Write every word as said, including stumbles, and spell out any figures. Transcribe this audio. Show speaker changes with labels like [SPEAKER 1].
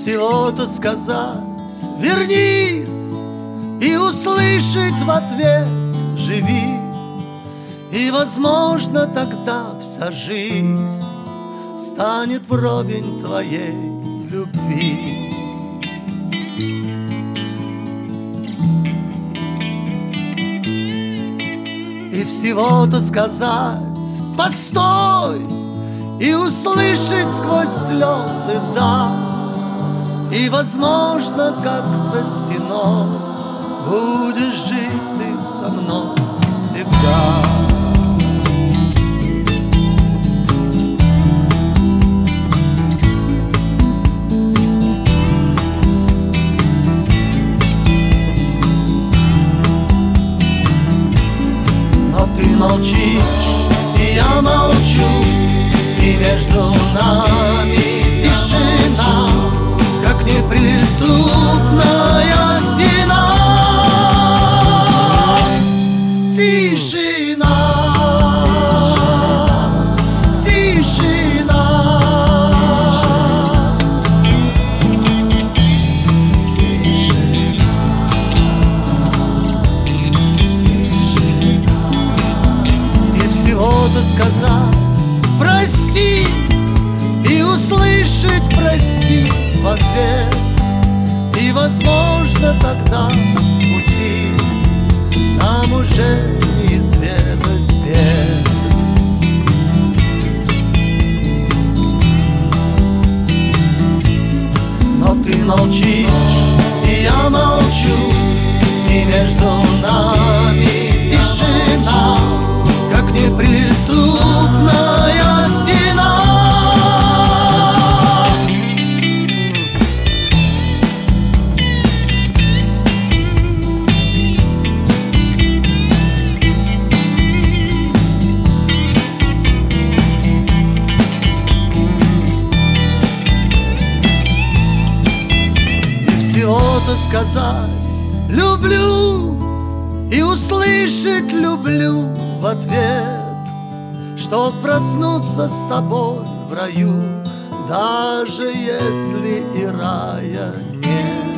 [SPEAKER 1] всего-то сказать вернись и услышать в ответ живи. И, возможно, тогда вся жизнь станет вровень твоей любви. И всего-то сказать постой и услышать сквозь слезы да. И, возможно, как за стеной будешь жить ты со мной всегда. Но ты молчишь, и я молчу, и между нами тишина, как неприступная стена. Тишина, тишина, и всего-то сказать прости и услышать прости в ответ. И, возможно, тогда пути нам уже не изведать бед. Но ты молчишь, и я молчу, и между нами тишина, как неприступная стена. Всего-то сказать люблю и услышать люблю в ответ, чтоб проснуться с тобой в раю, даже если и рая нет.